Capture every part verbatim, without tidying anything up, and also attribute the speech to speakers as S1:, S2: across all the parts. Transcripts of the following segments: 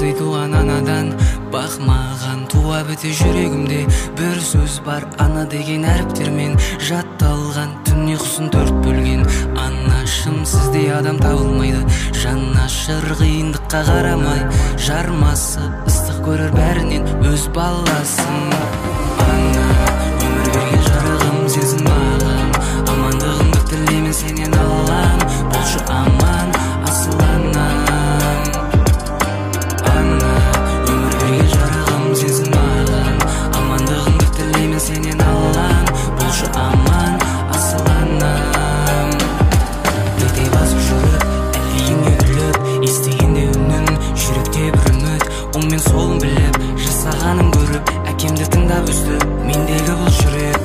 S1: сый туған анадан бақмаған туа біте жүрегімде бір сөз бар, ана деген әріптермен жатталған. Түн ұйқысын төрт бөлген анашым, сіздей адам табылмайды. Жанашыр қиындыққа қарамай, жармасы ыстық көрер бәрінен өз баласын. Ана, өмір берген жарығым сенсің маған, амандығымды тілеймін сенен Аллам, болшы аман асыл анам. Ана, өмір берген жарығым сенсің маған, амандығымды тілеймін сенен Аллам, болшы аман асыл анам. Бетей басып жүріп, әлейіңе үліп, естігенде үнін, жүректе бір үміт, оң мен солын біліп, жасағанын көріп, әкемді тыңдап өстіп, мендегі бұл жүрек.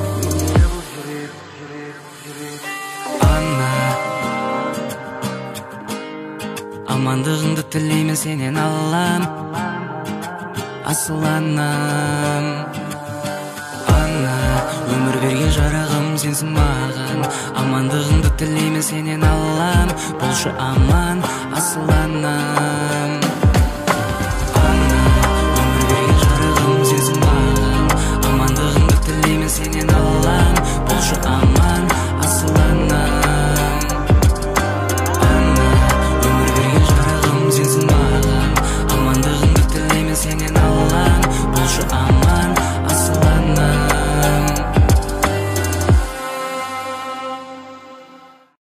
S1: Ана, амандығыңды тілеймін сенен Аллам, асыл анам. Ана, өмір берген жарығым сенсің маған, амандығыңды тілеймін сенен Аллам, болшы аман асыл анам.